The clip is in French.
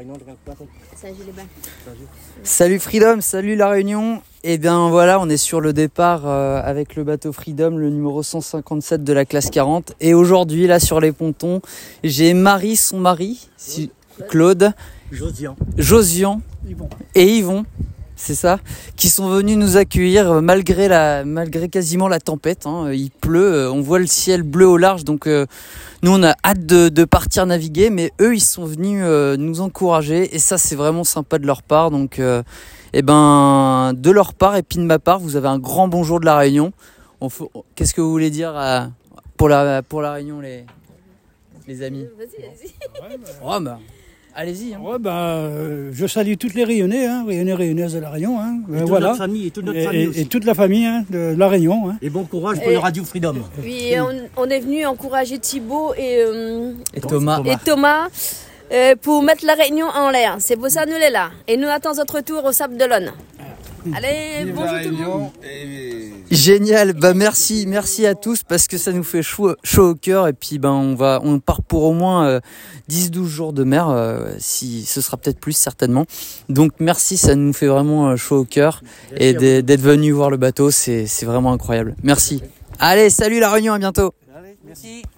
Salut Freedom, salut La Réunion. Et bien voilà, on est sur le départ avec le bateau Freedom, le numéro 157 de la classe 40. Et aujourd'hui, là sur les pontons, j'ai Marie, son mari, Claude, Josian et Yvon, c'est ça, qui sont venus nous accueillir malgré quasiment la tempête. Il pleut, on voit le ciel bleu au large, donc nous on a hâte de partir naviguer, mais eux ils sont venus nous encourager et ça c'est vraiment sympa de leur part. Donc de leur part et puis de ma part, vous avez un grand bonjour de La Réunion. Qu'est-ce que vous voulez dire pour la Réunion, les amis? Vas-y. Allez-y. Je salue toutes les Réunionnais, Réunionnaises de La Réunion. Et toute notre famille, et toute notre famille aussi. Et toute la famille de La Réunion. Et bon courage pour le Radio Freedom. Oui, on est venu encourager Thibaut et Thomas. Pour mettre La Réunion en l'air. C'est pour ça nous les là. Et nous attendons notre retour au Sable d'Olonne. Allez, bonjour tout le monde. Génial, merci à tous parce que ça nous fait chaud au cœur et puis on part pour au moins 10-12 jours de mer, si ce sera peut-être plus certainement. Donc merci, ça nous fait vraiment chaud au cœur et d'être venu voir le bateau, c'est vraiment incroyable. Merci. Allez, salut La Réunion, à bientôt. Allez, merci.